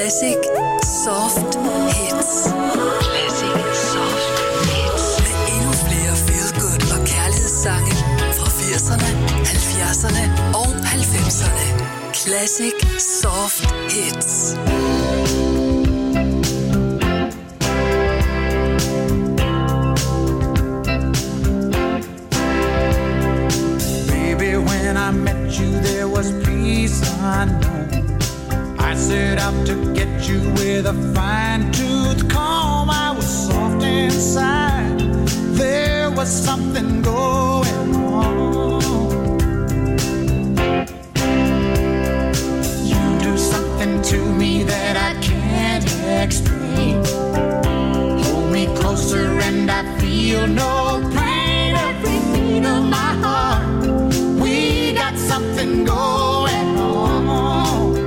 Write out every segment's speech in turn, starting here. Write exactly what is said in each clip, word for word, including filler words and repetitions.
Classic Soft Hits. Classic Soft Hits. Med endnu flere feel-good og kærlighedssange fra firserne, halvfjerdserne og halvfemserne. Classic Soft Hits. Baby, when I met you, there was peace unknown. I set out to get you with a fine-tooth comb. I was soft inside. There was something going on. You do something to me that I can't explain. Hold me closer and I feel no pain. Every beat of my heart, we got something going on.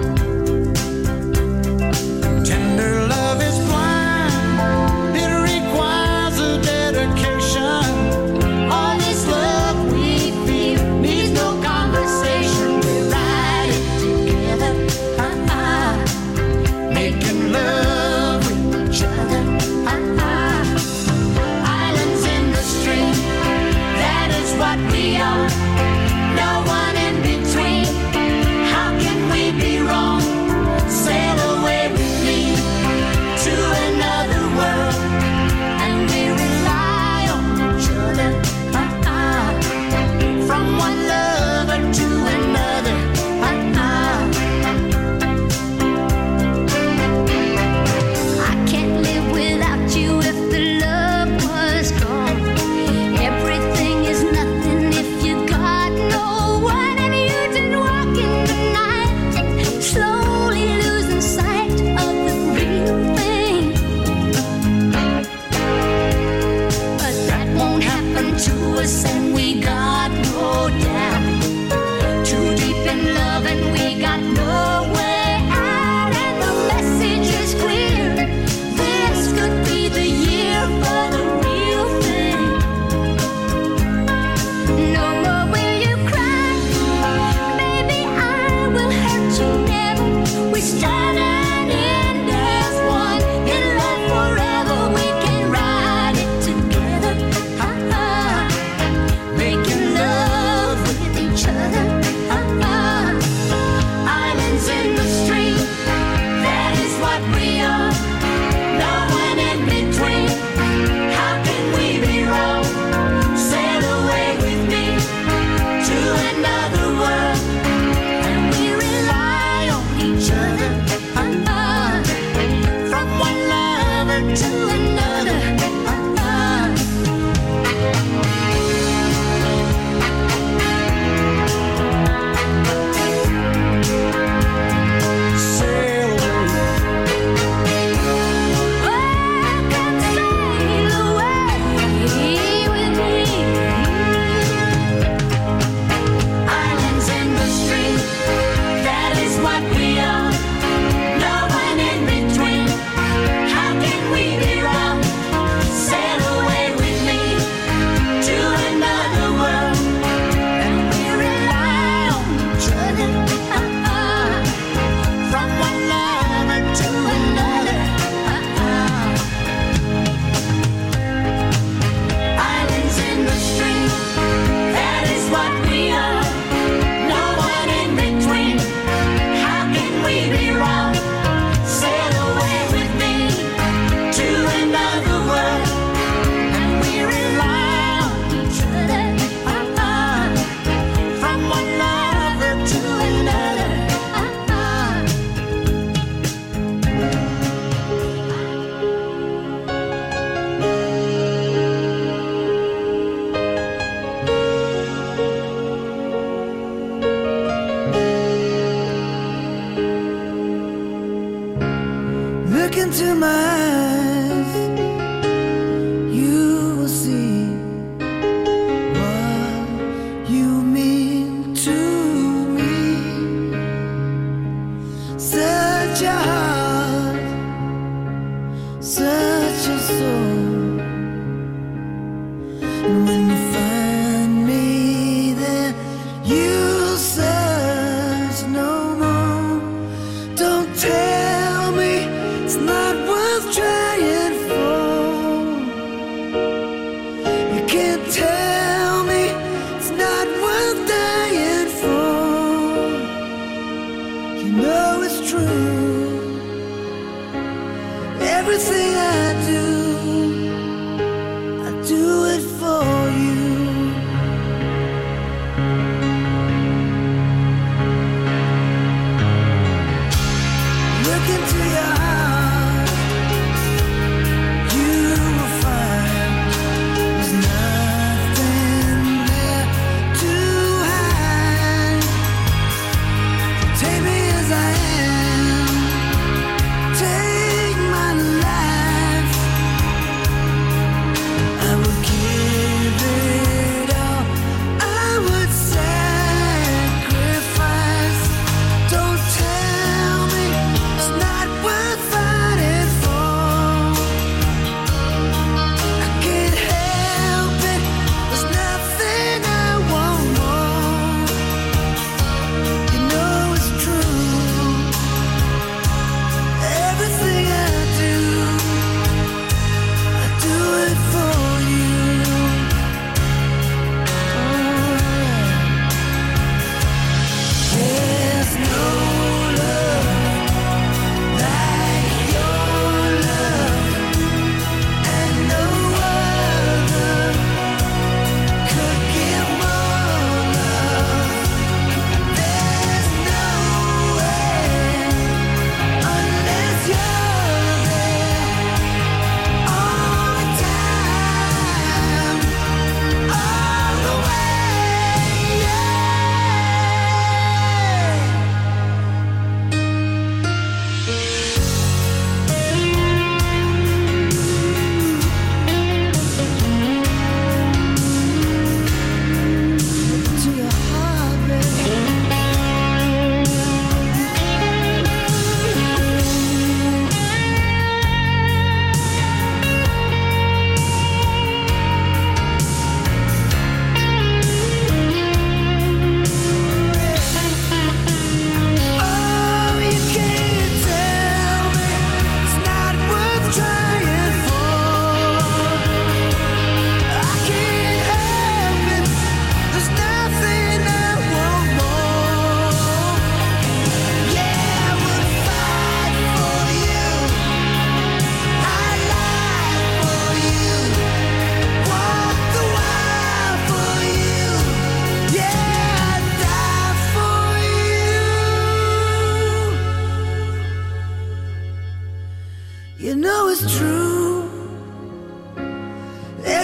Tender love is blind, it requires a dedication. All this love we feel needs no conversation. We ride it together, uh-uh. Making love with each other, uh-uh. Islands in the stream, that is what we are. No one in between, how can we be wrong? Sail away with me to another world, and we rely on each other, uh-uh. From one lover to another, uh-uh. I can't live without you if the love was gone. Everything is nothing if you got no one, and you just walk in the night, slowly losing sight of the real thing. But that won't happen to us, and we got no doubt. Too deep in love, and we got no way out, and the message is clear. This could be the year for the real thing. No more will you cry, baby, I will hurt you never. We start and end as one, in love forever. We can ride it together, uh-uh.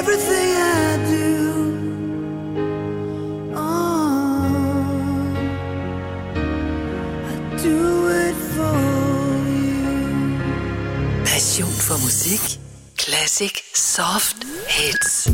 everything I do. Oh, I do it for you. Passion for musik. Classic Soft Hits.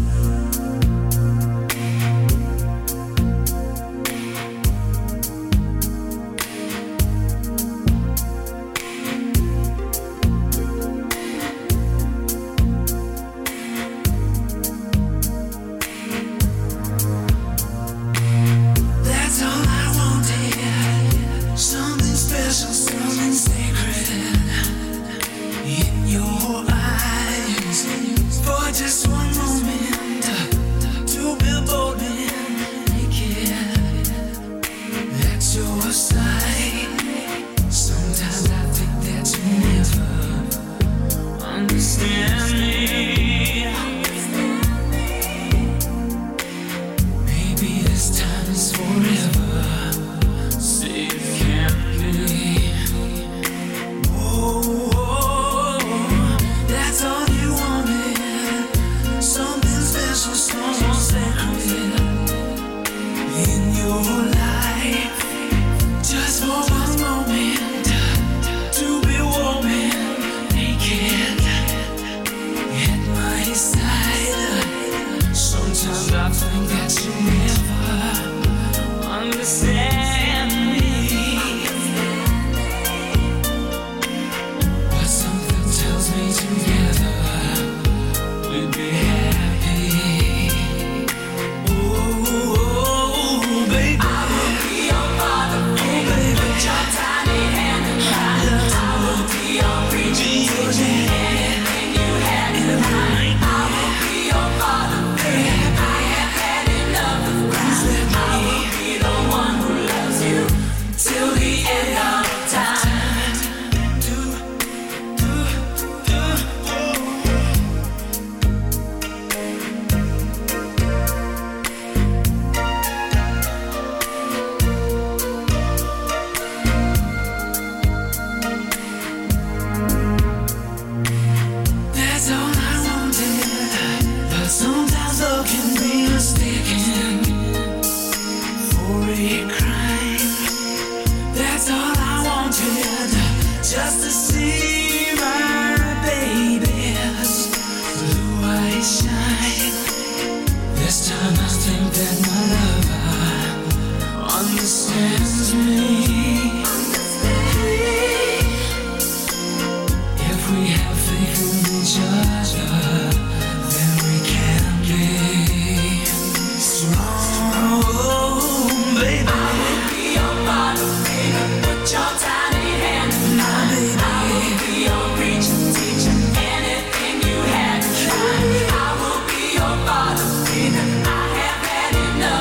Enough.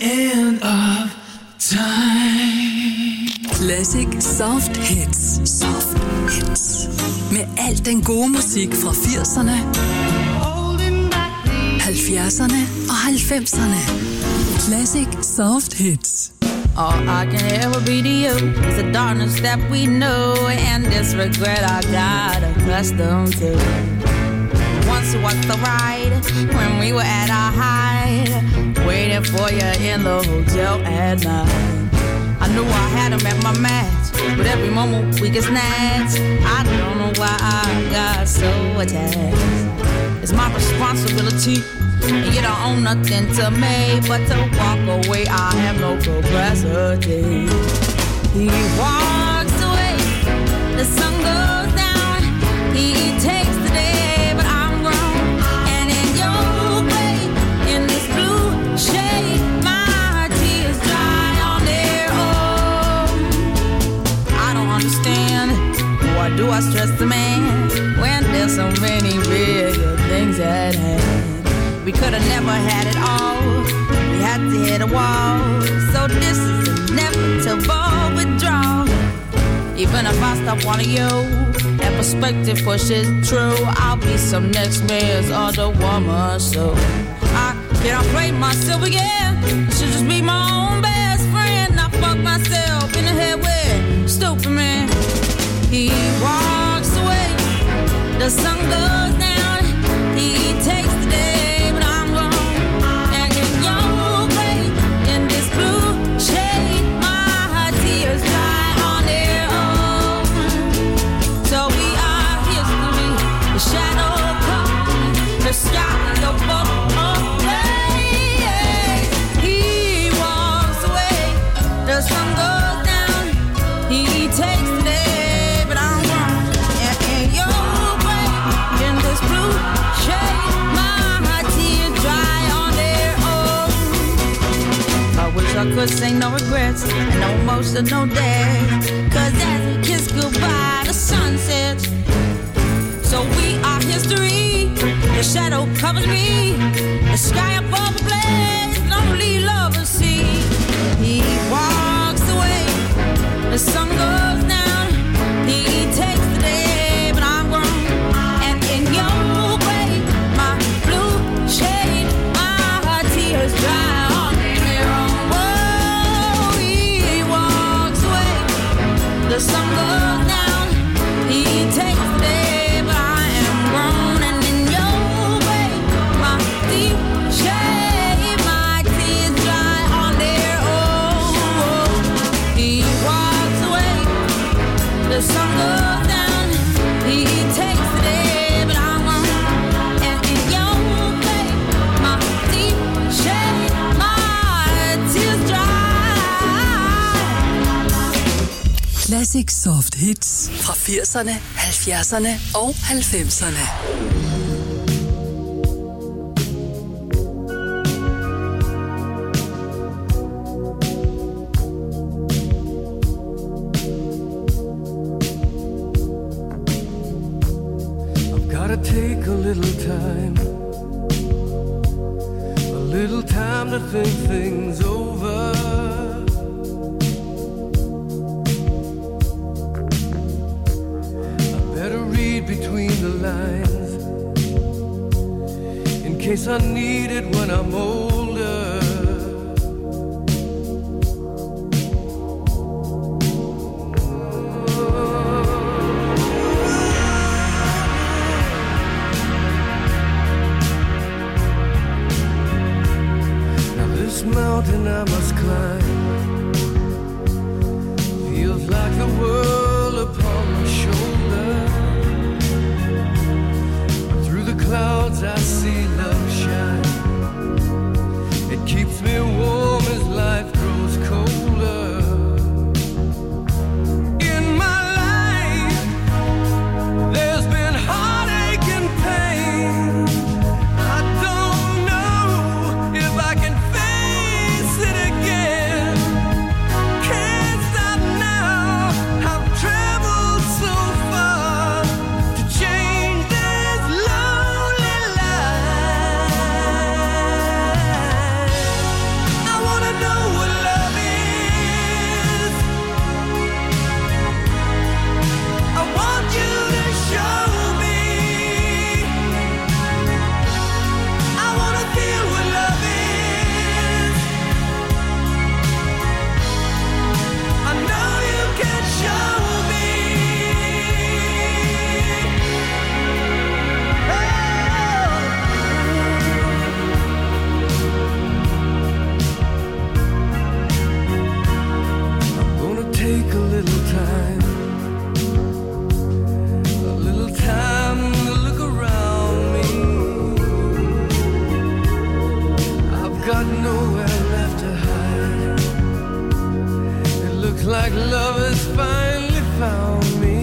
end of time. Classic Soft Hits. Soft Hits. Med al den gode musik fra firserne, halvfjerdserne og halvfemserne. Classic Soft Hits. All I can ever be to you is the darkness that we know and this regret I got accustomed to. Once was the ride when we were at our height, waiting for you in the hotel at night. I knew I had him at my match, but every moment we get snatched. I don't know why I got so attached. It's my responsibility, and you don't own nothing to me but to walk away. I have no capacity. He walks away, the sun goes down. He takes the day, but I'm grown. And in your way, in this blue shade, my tears dry on their own. I don't understand, why do I stress the man when there's so many bigger things at hand? We could have never had it all. We had to hit a wall. So this is inevitable withdrawal. Even if I stop wanting you and perspective pushes true, I'll be some next man's other woman. So I can't play myself again. I should just be my own best friend. I fuck myself in the head with stupid man. He walks away, the sun goes down. He takes the day. The sky above us. He walks away, the sun goes down. He takes the day, but I'm wrong. And in your way, in this blue shade, my tears dry on their own. I wish I could say no regrets and no emotional day. Cause as we kiss goodbye, the sun sets. So we are history. The shadow covers me. The sky above the blaze, lonely lovers see. He walks away, the sun goes down. He takes the day, but I'm grown. And in your way, my blue shade, my tears dry on their own. Whoa, he walks away, the sun goes down. He takes the day. The sun goes down, he takes the day, but I'm on. And in your way, my deep shade, my tears dry. Classic Soft Hits fra firserne, halvfjerdserne og halvfemserne. Take a little time, a little time to think things over. I better read between the lines in case I need it when I'm older. Mountain I must climb feels like the world upon my shoulder. Through the clouds I see love shine. like love has finally found me.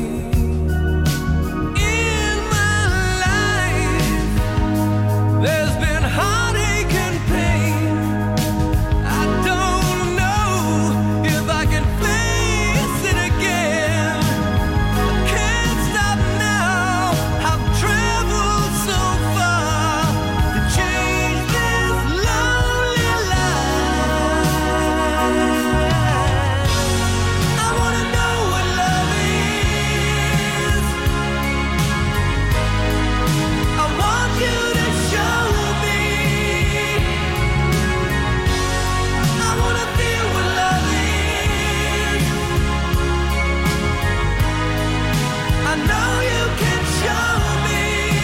In my life, there's been heartache and pain. I don't know if I can face it again. I can't stop now. I've traveled so far to change this lonely life. I wanna know what love is. I want you to show me. I wanna feel what love is. I know you can show me.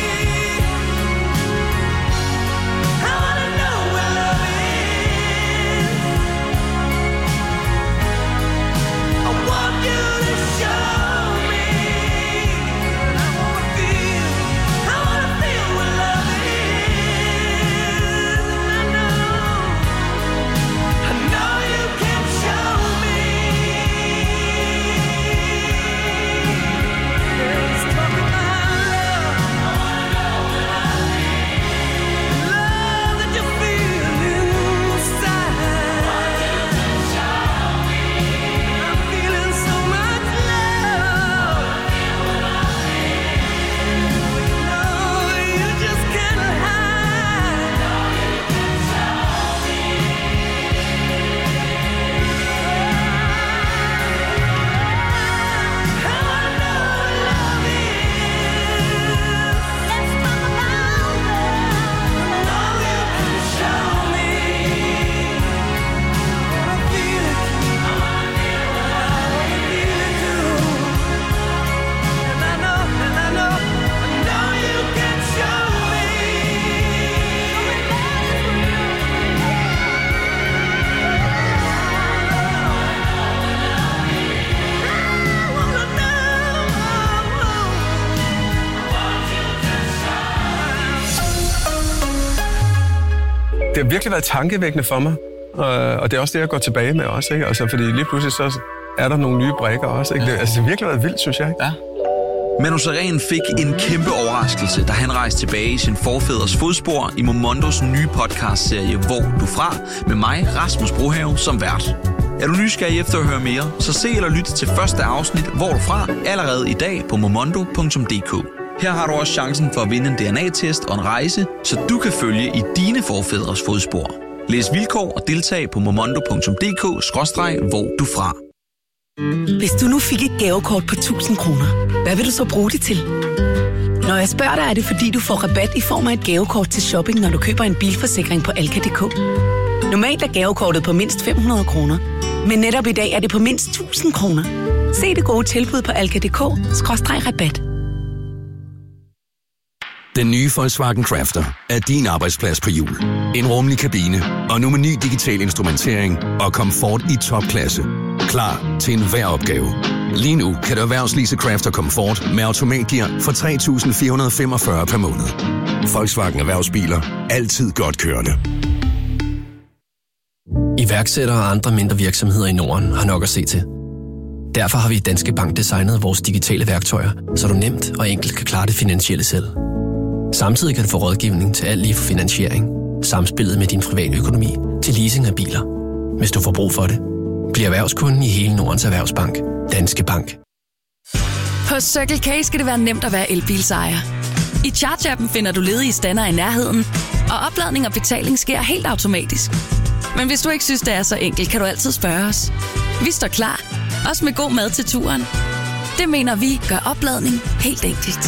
I wanna know what love is. I want you to show me. I wanna feel, I wanna feel what love is. And I know, I know you can show me. Let's talk about love. I wanna know what love is. Love that you feel inside. I'm feeling so much love. No, you just can't hide. I wanna know what love is. Let's talk about love. I know you can show me. I feel it. I wanna feel it. I wanna feel it too. And I know, and I know, I know you can show me. I wanna know. Det har virkelig været tankevækkende for mig, øh, og det er også det, jeg går tilbage med også, ikke? Altså, fordi lige pludselig så er der nogle nye brikker også, ikke? Det, altså, det har virkelig været vildt, synes jeg, ikke? Ja. Manu Sareen fik en kæmpe overraskelse, da han rejste tilbage i sin forfædres fodspor i Momondos nye podcastserie Hvor du fra, med mig, Rasmus Brohave, som vært. Er du nysgerrig efter at høre mere, så se eller lyt til første afsnit Hvor du fra allerede i dag på momondo punktum d k. Her har du også chancen for at vinde en D N A-test og en rejse, så du kan følge i dine forfædres fodspor. Læs vilkår og deltag på momondo punktum d k skråstreg hvor du fra. Hvis du nu fik et gavekort på tusind kroner, hvad vil du så bruge det til? Når jeg spørger dig, er det fordi, du får rabat i form af et gavekort til shopping, når du køber en bilforsikring på Alka punktum d k. Normalt er gavekortet på mindst fem hundrede kroner, men netop i dag er det på mindst tusind kroner. Se det gode tilbud på alka punktum d k skråstreg rabat. Den nye Volkswagen Crafter er din arbejdsplads på hjul. En rummelig kabine, og nu med ny digital instrumentering og komfort i topklasse. Klar til enhver opgave. Lige nu kan du erhvervslease Crafter Comfort med automatgear for tre tusind fire hundrede femogfyrre per måned. Volkswagen Erhvervsbiler. Altid godt kørende. Iværksættere og andre mindre virksomheder i Norden har nok at se til. Derfor har vi i Danske Bank designet vores digitale værktøjer, så du nemt og enkelt kan klare det finansielle selv. Samtidig kan du få rådgivning til alt lige fra finansiering, samspillet med din private økonomi til leasing af biler. Hvis du får brug for det, bliv erhvervskunden i hele Nordens Erhvervsbank. Danske Bank. Hos Circle K skal det være nemt at være elbilsejer. I Charge-appen finder du ledige stander i nærheden, og opladning og betaling sker helt automatisk. Men hvis du ikke synes, det er så enkelt, kan du altid spørge os. Vi står klar, også med god mad til turen. Det mener vi gør opladning helt enkelt.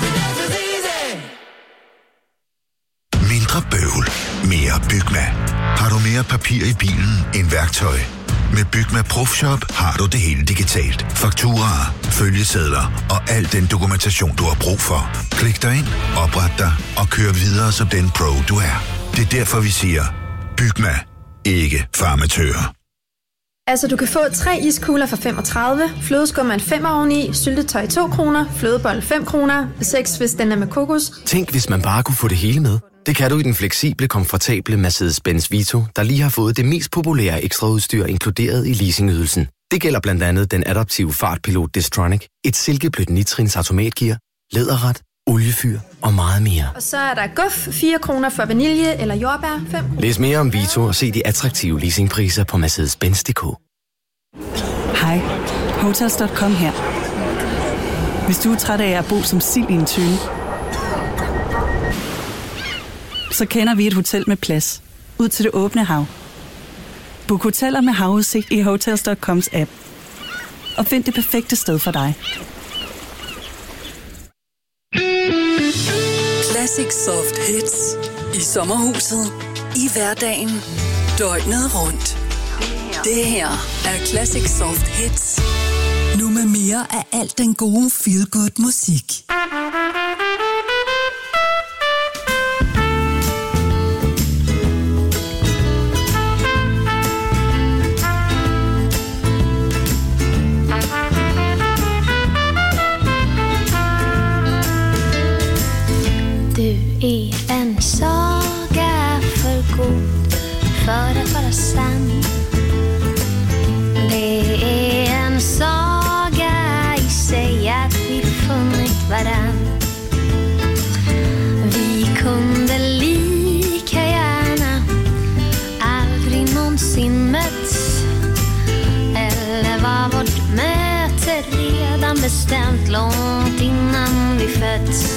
Mindre bøvl, mere Bygma. Har du mere papir i bilen end værktøj? Med Bygma Profshop har du det hele digitalt. Fakturaer, følgesedler og al den dokumentation, du har brug for. Klik dig ind, opret dig og kør videre som den pro, du er. Det er derfor, vi siger, Bygma, ikke farmatører. Altså, du kan få tre iskugler for femogtredive, flødeskum er en femmer oveni, syltetøj to kroner, flødebold fem kroner, seks hvis den er med kokos. Tænk, hvis man bare kunne få det hele med. Det kan du i den fleksible, komfortable Mercedes-Benz Vito, der lige har fået det mest populære ekstraudstyr inkluderet i leasingydelsen. Det gælder blandt andet den adaptive fartpilot Distronic, et silkeblødt nitrins automatgear, læderret, oliefyr og meget mere. Og så er der guf, fire kroner for vanilje eller jordbær, fem kroner. Læs mere om Vito og se de attraktive leasingpriser på Mercedes Benz punktum d k. Hej, Hotels punktum com her. Hvis du er træt af at bo som sild i en tønde, så kender vi et hotel med plads ud til det åbne hav. Book hoteller med havudsigt i Hotels punktum coms app. Og find det perfekte sted for dig. Classic Soft Hits. I sommerhuset. I hverdagen. Døgnet rundt. Det her er Classic Soft Hits. Nu med mere af alt den gode feel-good musik. Du är en saga för god för att vara sann. Det är en saga i sig att vi funnit varann. Vi kunde lika gärna aldrig någonsin mötts. Eller var vårt möte redan bestämt långt innan vi fötts.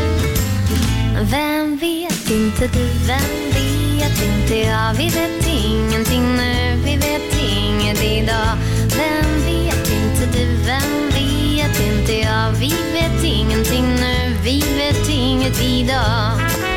Vem vet inte du, vem vet inte jag. Vi vet ingenting nu, vi vet inget idag. Vem vet inte du, vem vet inte jag. Vi vet ingenting nu, vi vet inget idag.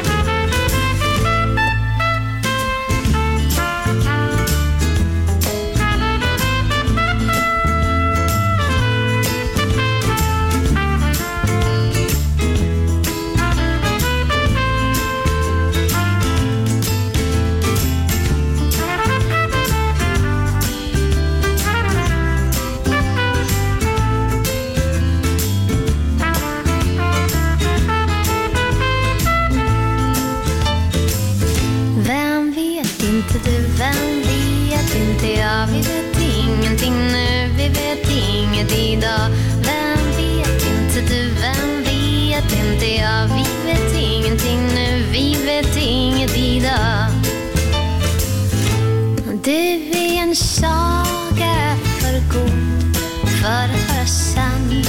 Vi vet ingenting nu, vi vet inget idag. Vem vet inte du, vem vet inte jag. Vi vet ingenting nu, vi vet inget idag. Du är en saga för god för att vara sann.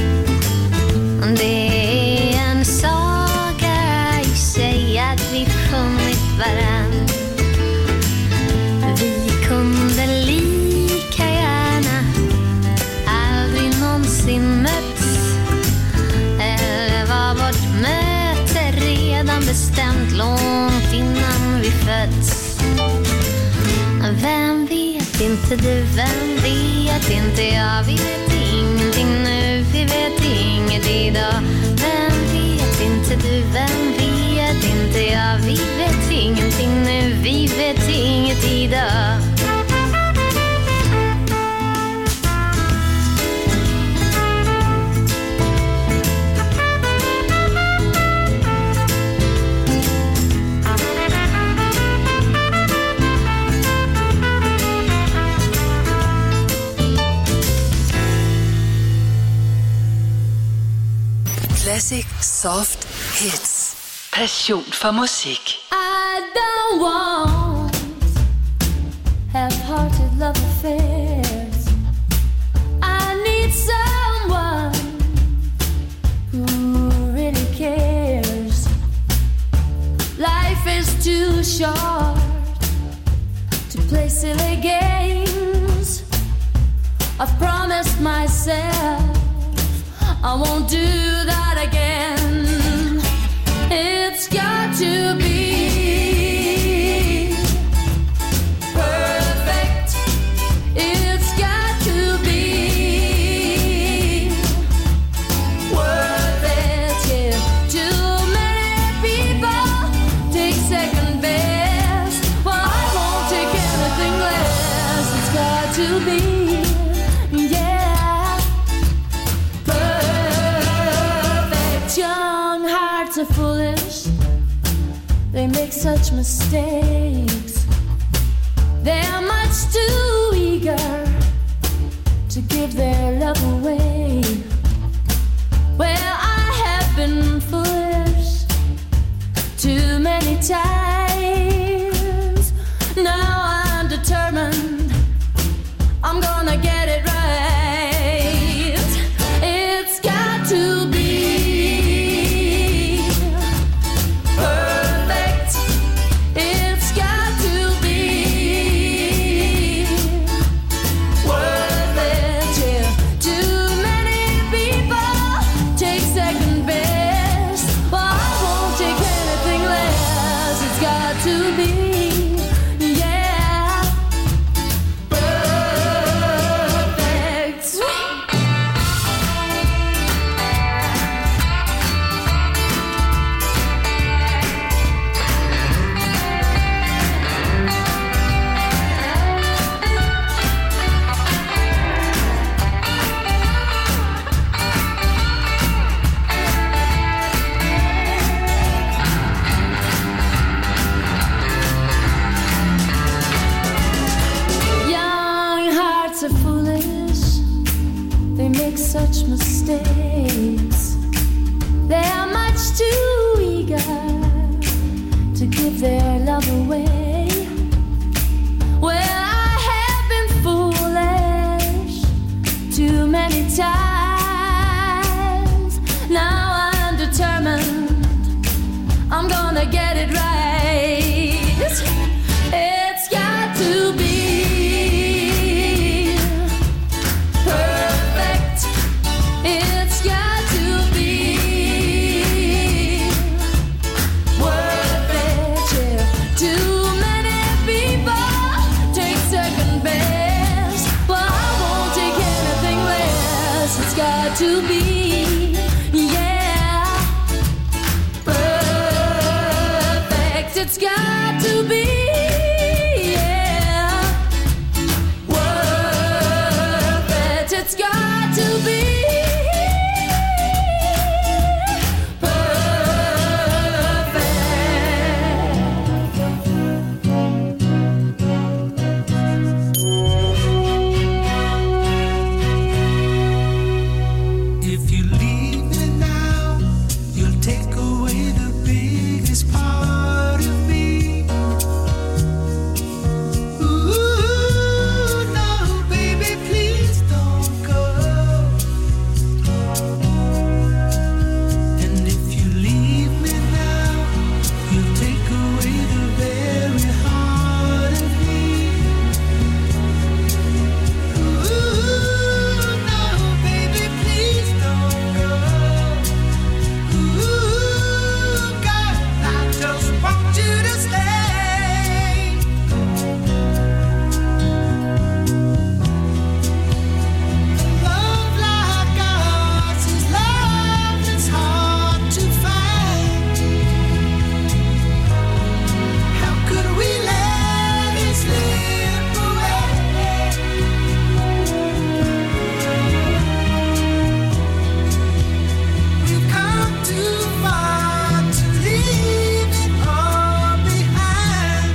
Det är en saga i sig att vi funnit varann. Bestämt långt innan vi fötts. Vem vet inte du, vem vet inte jag. Vi vet ingenting nu, vi vet inget idag. Vem vet inte du, vem vet inte jag. Vi vet ingenting nu, vi vet inget idag. Classic Soft Hits. Passion for musik. I don't want half-hearted love affairs. I need someone who really cares. Life is too short to play silly games. I've promised myself I won't do that again. It's got to be perfect. It's got to be worth it. Yeah. Too many people take second best. Well, I won't take anything less. It's got to be. Are foolish, they make such mistakes. They're much too eager make such mistakes. They are much too eager to give their love away. Well, I have been foolish too many times. Now I'm determined I'm gonna get it right. It's got to be perfect. It's got to be worth it. Yeah. Too many people take second best, but I won't take anything less. It's got to be, yeah, perfect. It's got to be. It's got to be If you leave me now, you'll take away the biggest part of me. Ooh, no, baby, please don't go. And if you leave me now, you'll take away the very heart of me. Ooh, no, baby, please don't go. Ooh, God, I just want you to stay. Love like ours is love that's hard to find. How could we let it slip away? We've come too far to leave it all behind.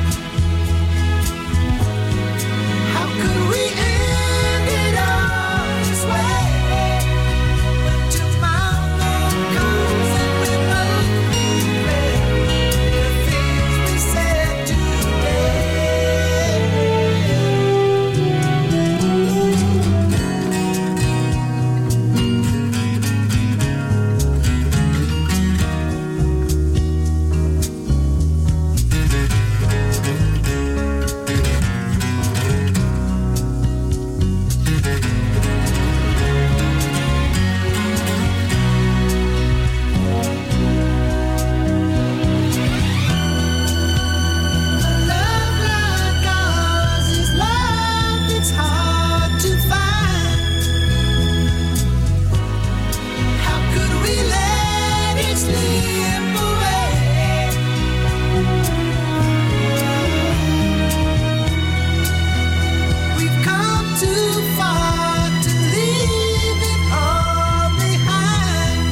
How could we end it all this way? When tomorrow comes and we both regret the things we said love like ours is love that's hard to find. How could we let it slip away? We've come too far to leave it all behind.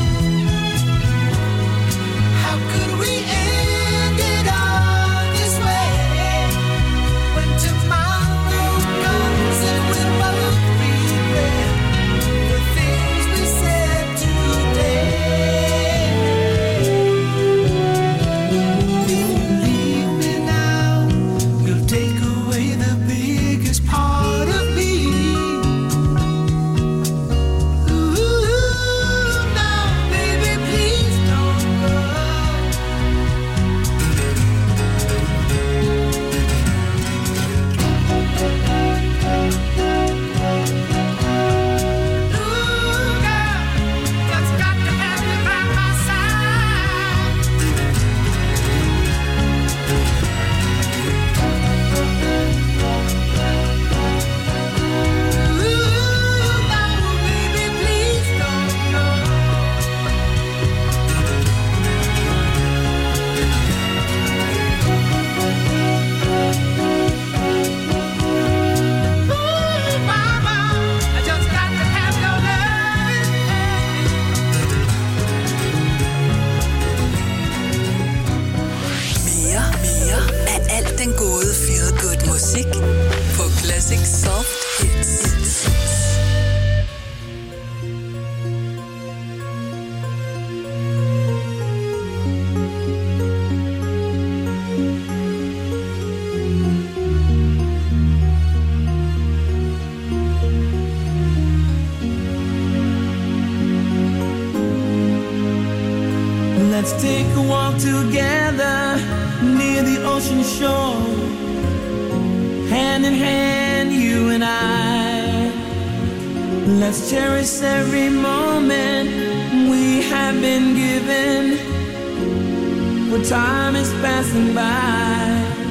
How could we end it all this way? When tomorrow comes and we both regret the things we said today. If you leave me now, you'll take away the biggest part of me. Ooh, no, baby, please don't go. Ooh, girl, just got to have you by my side. Ooh, no, baby, please don't go. Ooh, mama, I just got to have your love. Mere, mere af alt den gode feel good musik på Classic Soft Hits. Let's take a walk together near the ocean shore, hand in hand, you and I. Let's cherish every moment we have been given, for time is passing by.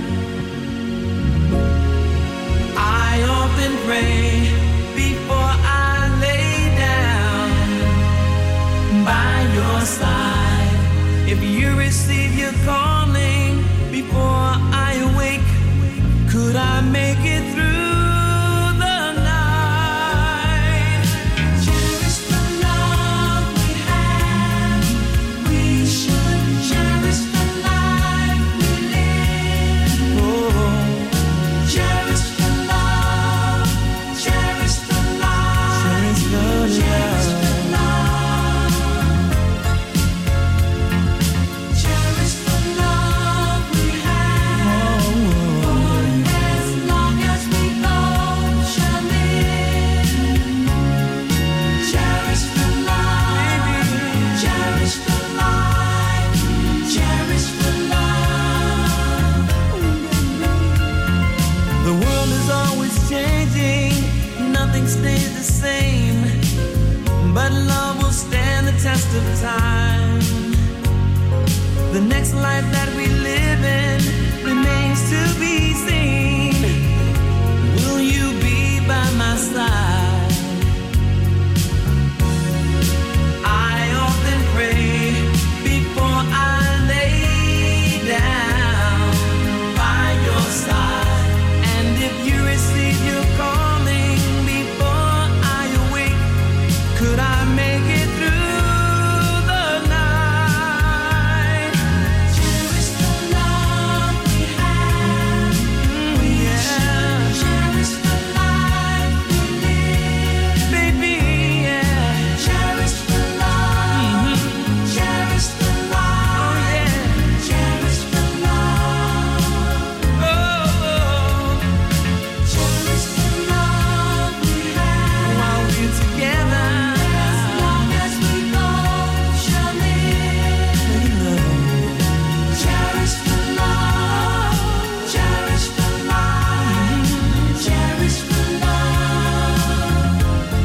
I often pray before I lay down by your side. If you receive your calling before I awake, could I make it through the night? Cherish the love we have. We should cherish the life we live. Oh, cherish the love, cherish the life, cherish the love. Cherish the love we have. For as long as we both shall live. Cherish the love, cherish the life, cherish the love. The world is always changing, nothing stays the same, but love will stand the test of time. The next life that we live in remains to be seen. Will you be by my side? I often pray before I lay down by your side. And if you receive your calling before I awake, could I make it through the night? Cherish the love we have. We should cherish the life we live. Baby, yeah. Cherish the love. Cherish the life. Oh, yeah. Cherish the love. Oh, oh. Cherish the love we have. While we're together. As long as we both shall live. Cherish the love. Cherish the life. Cherish the love.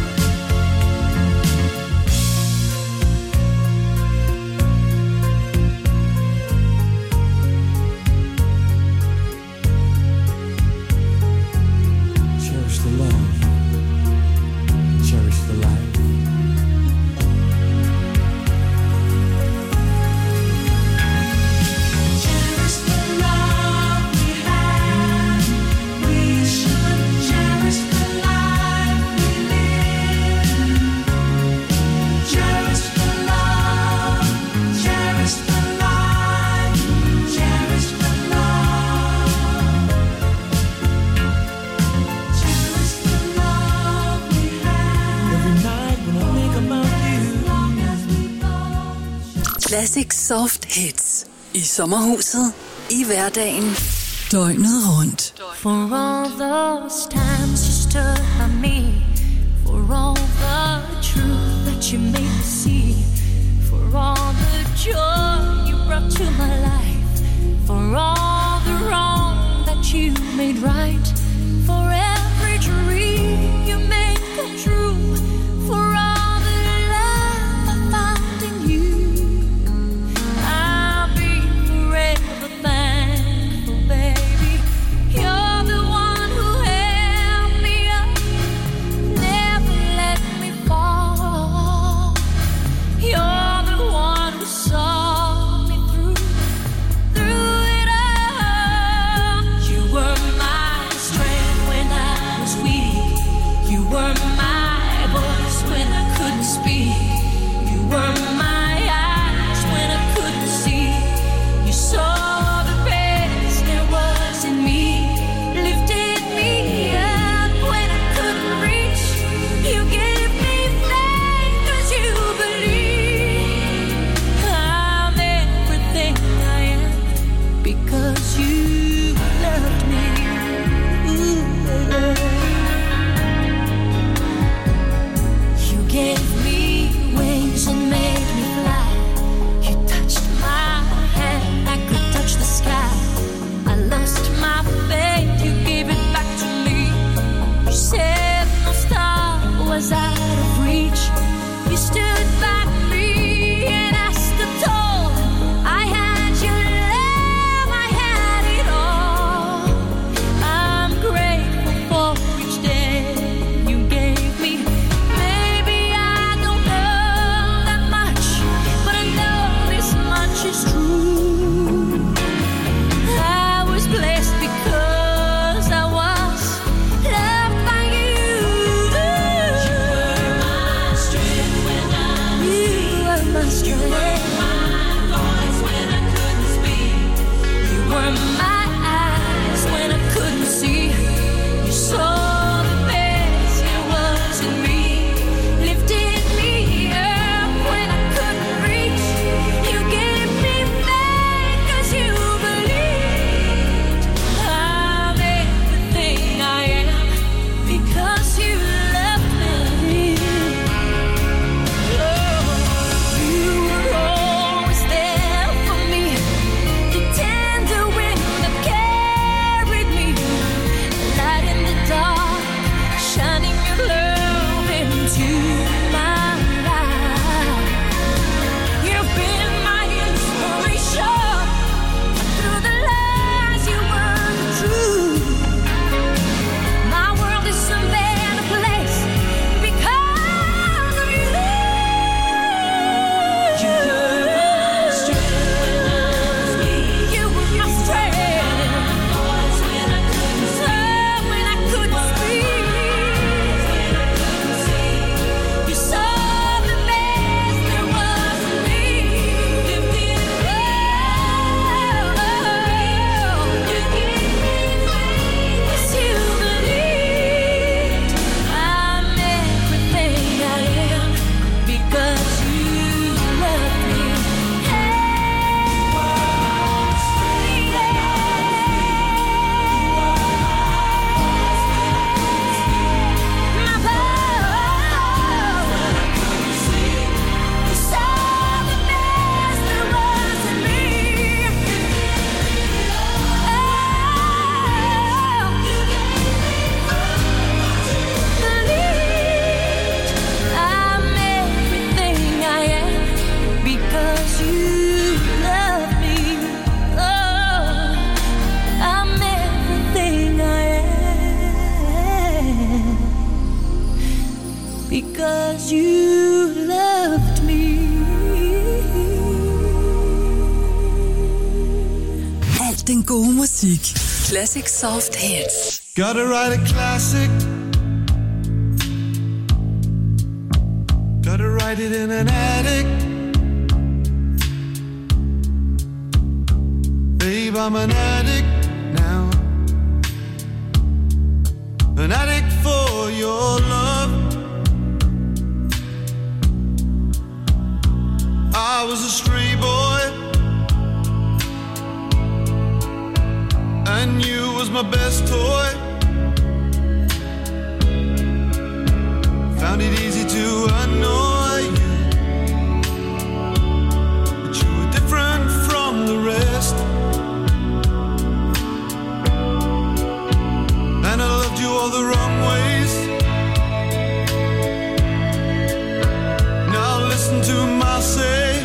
Cherish the love. Cherish the life. Cherish the love we have. We should cherish the life we live. Cherish the love. Cherish the life. Cherish the love. Cherish the love we have. Every night when I think about you. Classic Soft Hits i sommerhuset, i hverdagen, døgnet rundt. For all those times you stood by me, for all the truth that you made me see, for all the joy you brought to my life, for all the wrong that you made right, for every dream you made come true, for all the love I found in you. I'll be forever thankful, baby. You're the one who held me up, never let me fall. You're the one who saw me through, through it all. You were my strength when I because you loved me. Alt den gode musik. Classic Soft Hits. Gotta write a classic. Gotta write it in an attic. Babe, I'm an addict now. An addict for your love. I was a stray boy, and you was my best toy. Found it easy to annoy you, but you were different from the rest. And I loved you all the wrong ways. Now listen to my say.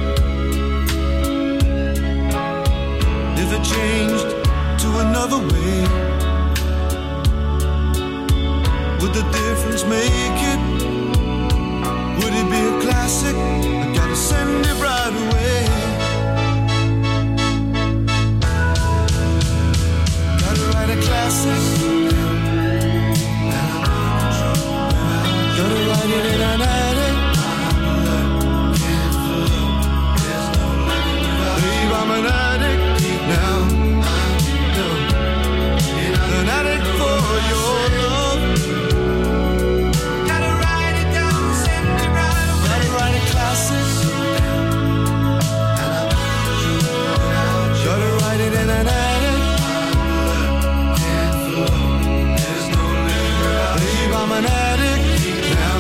If it changed to another way, would the difference make it? Would it be a classic? I gotta send it right away. Gotta write a classic. Gotta write it in an attic. Babe, I'm an addict now. An addict for your love. Gotta write it down, send it right away. Gotta write a classic. Gotta write it in an attic. Babe, I'm an addict now.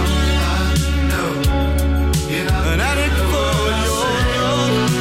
An addict for your love.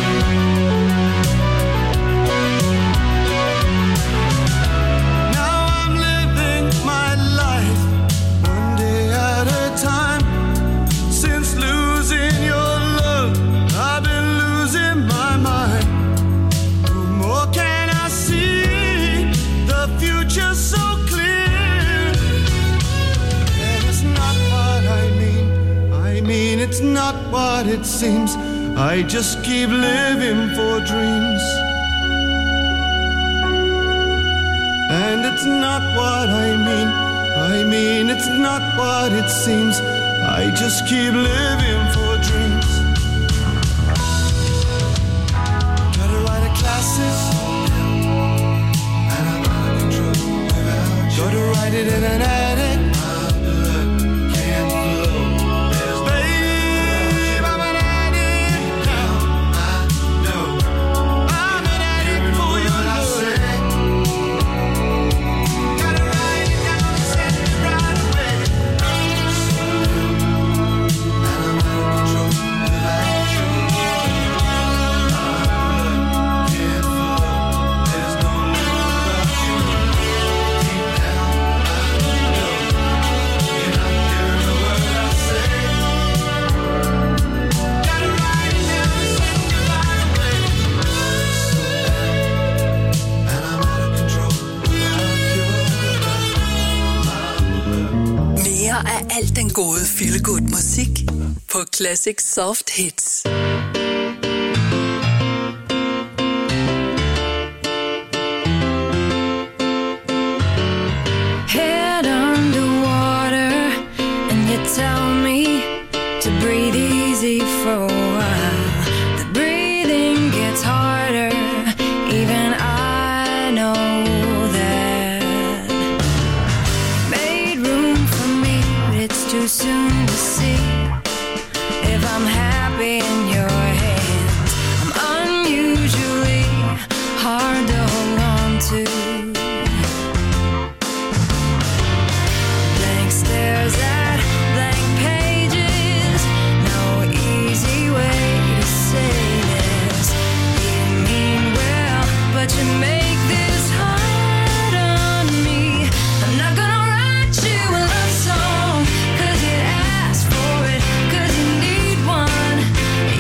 Now I'm living my life one day at a time. Since losing your love, I've been losing my mind. No more can I see the future so clear. And it's not what I mean. I mean, it's not what it seems. I just keep living for dreams. And it's not what I mean. I mean, it's not what it seems. I just keep living for dreams. Gotta write a classic. And I'm out of control without you. Gotta write it in an attic. My blood can't flow. Babe, I'm an addict now. I know I'm an addict for your love. Gotta write it down, send it right away. And I'm out of control without you. My blood can't flow. There's no living without you. Deep down, I know you're not hearing a word I say. Gotta write it down, send it right away. And I'm out of control without your love. Mere af alt den gode feel-good musik på Classic Soft Hits. Head underwater, and you tell me to breathe easy for a while. The breathing gets harder, even I know that. Made room for me, but it's too soon to see if I'm happy in your hands. I'm unusually hard to hold on to. Blank stares at blank pages. No easy way to say this. You mean well, but you make this hard on me. I'm not gonna write you a love song, 'cause you asked for it, 'cause you need one.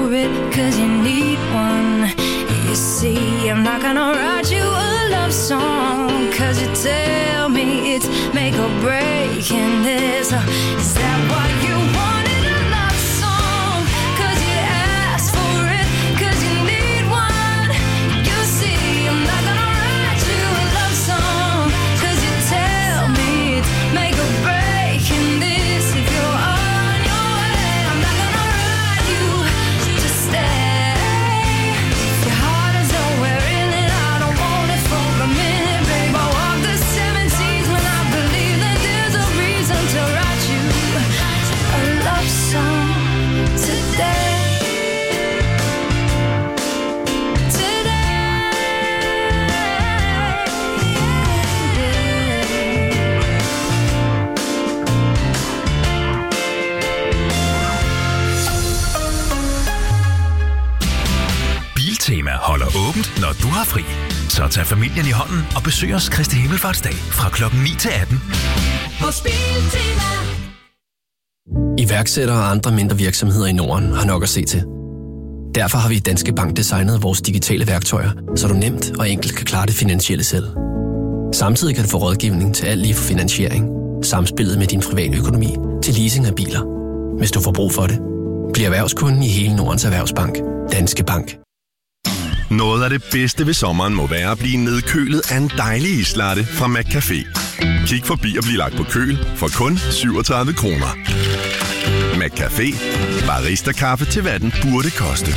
for it, cause you need one. You see, I'm not gonna write you a love song, cause you tell me it's make or break. And this, uh, is that what you wanted, a love song? Cause you asked for it, cause you need one. You see, I'm not gonna write you a love song, cause you tell me it's make or break. And this, if you're on your way, I'm not gonna write you to stay. Your heart is nowhere in it, I don't want it for a minute, babe. I walk the seven seas when I believe that there's a reason to write you a love song today. Biltema holder åbent, når du har fri. Så tag familien i hånden og besøg os Kristi Himmelfartsdag fra klokken ni til atten. Hos Biltema. Iværksættere og andre mindre virksomheder i Norden har nok at se til. Derfor har vi i Danske Bank designet vores digitale værktøjer, så du nemt og enkelt kan klare det finansielle selv. Samtidig kan du få rådgivning til alt lige fra finansiering, samspillet med din private økonomi til leasing af biler. Hvis du får brug for det, bliv erhvervskunden i hele Nordens Erhvervsbank. Danske Bank. Noget af det bedste ved sommeren må være at blive nedkølet af en dejlig islatte fra McCafé. Kig forbi og bliv lagt på køl for kun syvogtredive kroner. McCafé. Barista-kaffe til hvad den burde koste.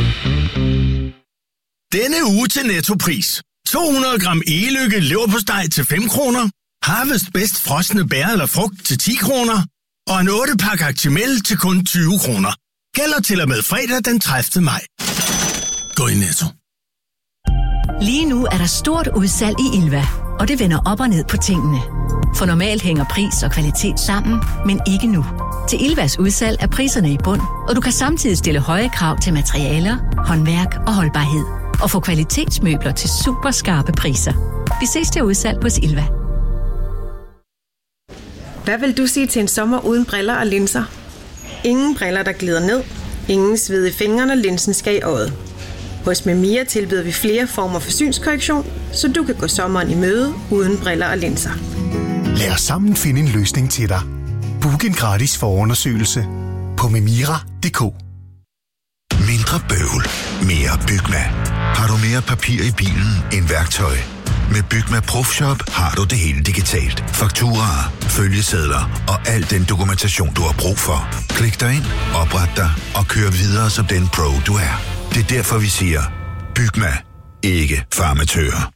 Denne uge til Nettopris. to hundrede gram e-lykke leverpostej til fem kroner. Harvest bedst frosne bær eller frugt til ti kroner. Og en otte pakke Actimel til kun tyve kroner. Gælder til og med fredag den tredivte maj. Gå i Netto. Lige nu er der stort udsalg i Ilva, og det vender op og ned på tingene. For normalt hænger pris og kvalitet sammen, men ikke nu. Til Ilvas udsalg er priserne i bund, og du kan samtidig stille høje krav til materialer, håndværk og holdbarhed. Og få kvalitetsmøbler til super skarpe priser. Vi ses til udsalg hos Ilva. Hvad vil du sige til en sommer uden briller og linser? Ingen briller, der glider ned. Ingen sved i fingrene, linsen skal i øjet. Hos Memia tilbyder vi flere former for synskorrektion, så du kan gå sommeren i møde uden briller og linser. Lad os sammen finde en løsning til dig. Book en gratis forundersøgelse på memira punktum d k. Mindre bøvl, mere Bygma. Har du mere papir i bilen end værktøj? Med Bygma Profshop har du det hele digitalt. Fakturaer, følgesedler og al den dokumentation, du har brug for. Klik dig ind, opret dig og kør videre som den pro, du er. Det er derfor, vi siger, Bygma. Ikke farmatører.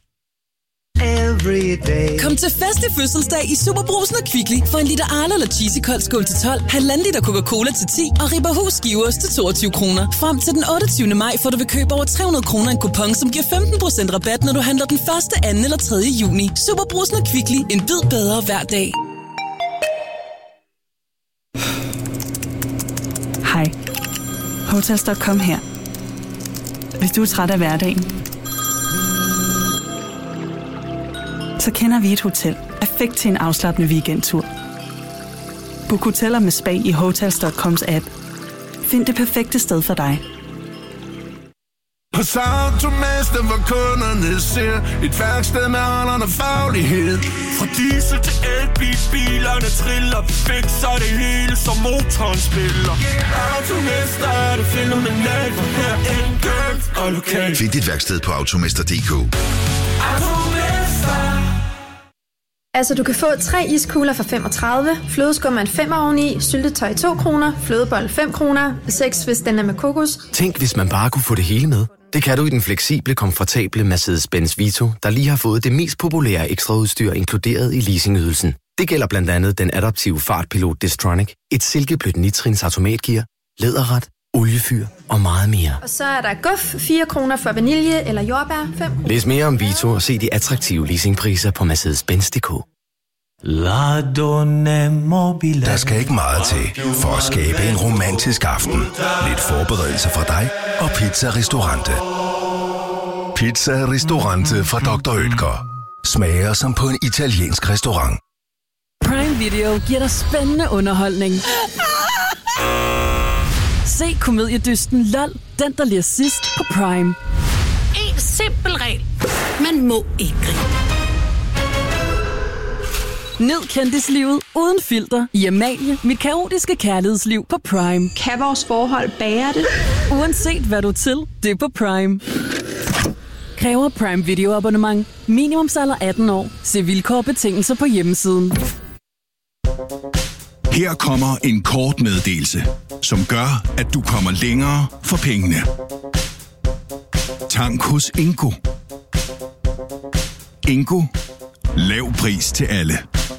Kom til fest i fødselsdag i Superbrugsen og Kvickly for en liter Arla eller Cheesy kold skål til tolv, halvanden liter Coca-Cola til ti og Ribberhus skiveost til toogtyve kroner. Frem til den otteogtyvende maj får du ved køb over tre hundrede kroner en kupon, som giver femten procent rabat, når du handler den første, anden eller tredje juni. Superbrugsen og Kvickly. En bid bedre hver dag. Hej. Hotels punktum com her. Hvis du er træt af hverdagen, så kender vi et hotel perfekt til en afslappende weekendtur. Book hoteller med spa i Hotels punktum coms app. Find det perfekte sted for dig. Hos Automester, hvor kunderne ser et værksted med holderne faglighed. Fra diesel til elbil, bilerne triller. Vi fikser det hele, som motoren spiller. Automester er det fænomenalt, for her enkelt og lokalt. Find dit værksted på automester punktum d k. Altså, du kan få tre iskugler for femogtredive, flødeskum en femmer oveni, syltetøj to kroner, flødebold fem kroner, seks hvis den er med kokos. Tænk, hvis man bare kunne få det hele med. Det kan du i den fleksible, komfortable Mercedes-Benz Vito, der lige har fået det mest populære ekstraudstyr inkluderet i leasingydelsen. Det gælder blandt andet den adaptive fartpilot Distronic, et silkeblødt nitrins automatgear, læderret, oliefyr og meget mere. Og så er der guf, fire kroner for vanilje eller jordbær, fem. Læs mere om Vito og se de attraktive leasingpriser på Mercedes Benz punktum d k. Der skal ikke meget til for at skabe en romantisk aften. Lidt forberedelse fra dig og Pizza Ristorante. Pizza Ristorante fra doktor Oetker. Smager som på en italiensk restaurant. Prime Video giver dig spændende underholdning. Se komediedysten LOL, den der ler sidst på Prime. En simpel regel. Man må ikke grine. Nyd kendislivet uden filter i Amalie, mit kaotiske kærlighedsliv på Prime. Kan vores forhold bære det? Uanset hvad du er til, det er på Prime. Kræver Prime Video abonnement. Minimumsalder atten år. Se vilkår og betingelser på hjemmesiden. Her kommer en kort meddelelse, som gør, at du kommer længere for pengene. Tank hos Ingo. Ingo. Lav pris til alle.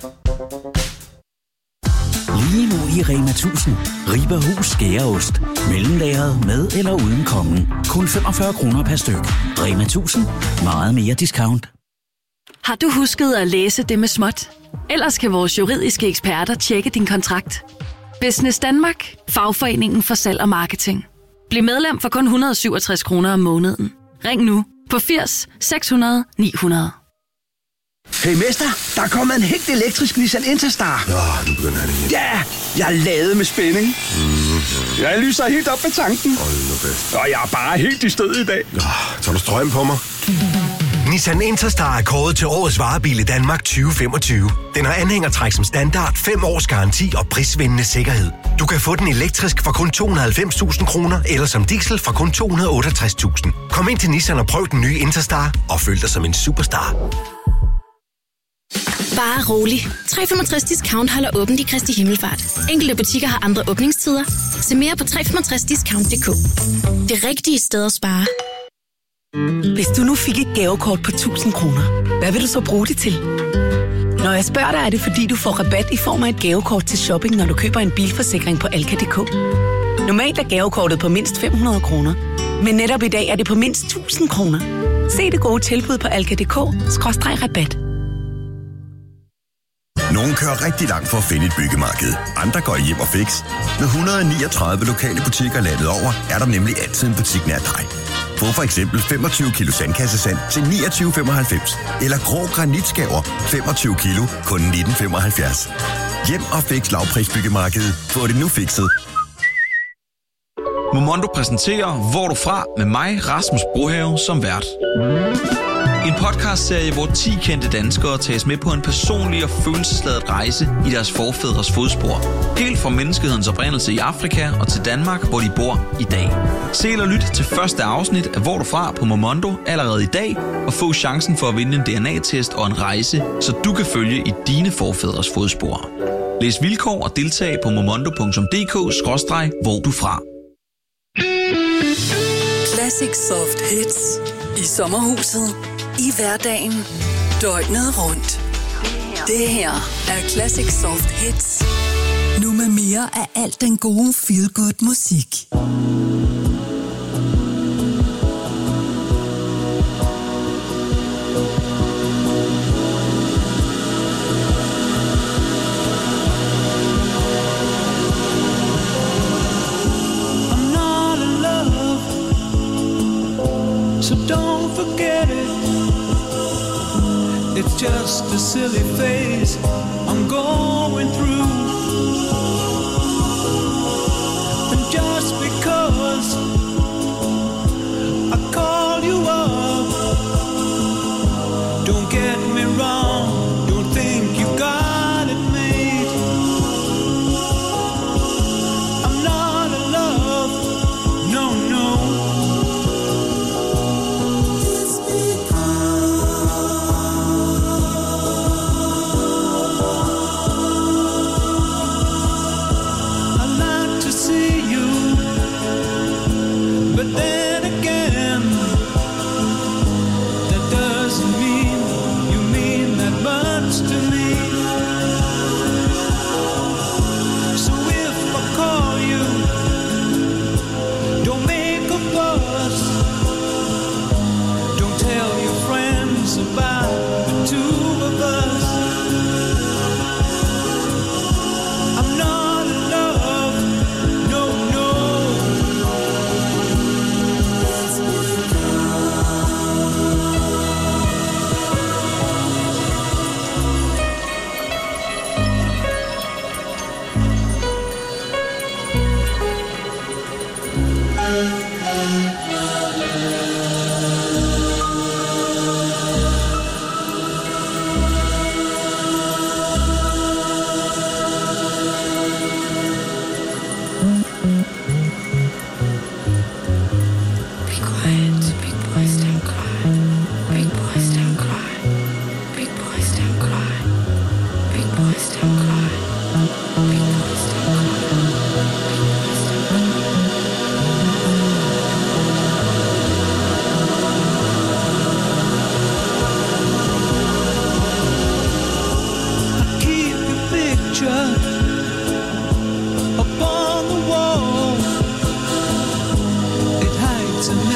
Lige nu i Rema tusind. Riber Hus skæreost. Mellemlagret med eller uden kongen. Kun femogfyrre kroner per styk. Rema tusind. Meget mere discount. Har du husket at læse det med småt? Ellers kan vores juridiske eksperter tjekke din kontrakt. Business Danmark. Fagforeningen for salg og marketing. Bliv medlem for kun et hundrede og syvogtres kroner om måneden. Ring nu på firs seks hundrede ni hundrede. Hey mester, der er kommet en helt elektrisk Nissan Interstar. Ja, nu begynder han igen. Ja, jeg er ladet med spænding. Mm, ja. Jeg lyser helt op med tanken. Hold nu fast. Og jeg er bare helt i stød i dag. Ja, tager du strøm på mig? Nissan Interstar er kåret til årets varebil i Danmark tyve femogtyve. Den har anhængertræk som standard, fem års garanti og prisvindende sikkerhed. Du kan få den elektrisk for kun to hundrede og halvfems tusind kroner, eller som diesel for kun to hundrede og otteogtres tusind. Kom ind til Nissan og prøv den nye Interstar, og føl dig som en superstar. Bare rolig. tre komma femogtres discount holder åbent i Kristi Himmelfart. Enkelte butikker har andre åbningstider. Se mere på tre komma femogtres discount punktum d k. Det rigtige sted at spare. Hvis du nu fik et gavekort på tusind kroner, hvad vil du så bruge det til? Når jeg spørger dig, er det fordi, du får rabat i form af et gavekort til shopping, når du køber en bilforsikring på Alka punktum d k. Normalt er gavekortet på mindst fem hundrede kroner, men netop i dag er det på mindst tusind kroner. Se det gode tilbud på alka punktum d k skråstreg rabat. Nogle kører rigtig langt for at finde et byggemarked. Andre går hjem og fix. Med et hundrede og niogtredive lokale butikker landet over, er der nemlig altid en butik nær dig. Få for eksempel femogtyve kilo sandkassesand til niogtyve femoghalvfems. Eller grå granitskaver femogtyve kilo, kun nitten femoghalvfjerds. Hjem og fix lavprisbyggemarkedet. Få det nu fikset. Momondo præsenterer Hvor du fra med mig, Rasmus Brohave, som vært. En podcastserie, hvor ti kendte danskere tages med på en personlig og følelsesladet rejse i deres forfædres fodspor. Helt fra menneskehedens oprindelse i Afrika og til Danmark, hvor de bor i dag. Se eller lyt til første afsnit af Hvor du fra på Momondo allerede i dag, og få chancen for at vinde en D N A-test og en rejse, så du kan følge i dine forfædres fodspor. Læs vilkår og deltag på momondo punktum d k skråstreg hvor du fra. Classic Soft Hits i sommerhuset, i hverdagen, døgnet rundt. Det her er Classic Soft Hits. Nu med mere af alt den gode feel-good musik. So don't forget it. It's just a silly phase I'm going through. And just because I call you up, don't get me wrong, don't think you got it made. I'm not in love, no, no.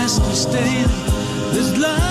last we stand. There's love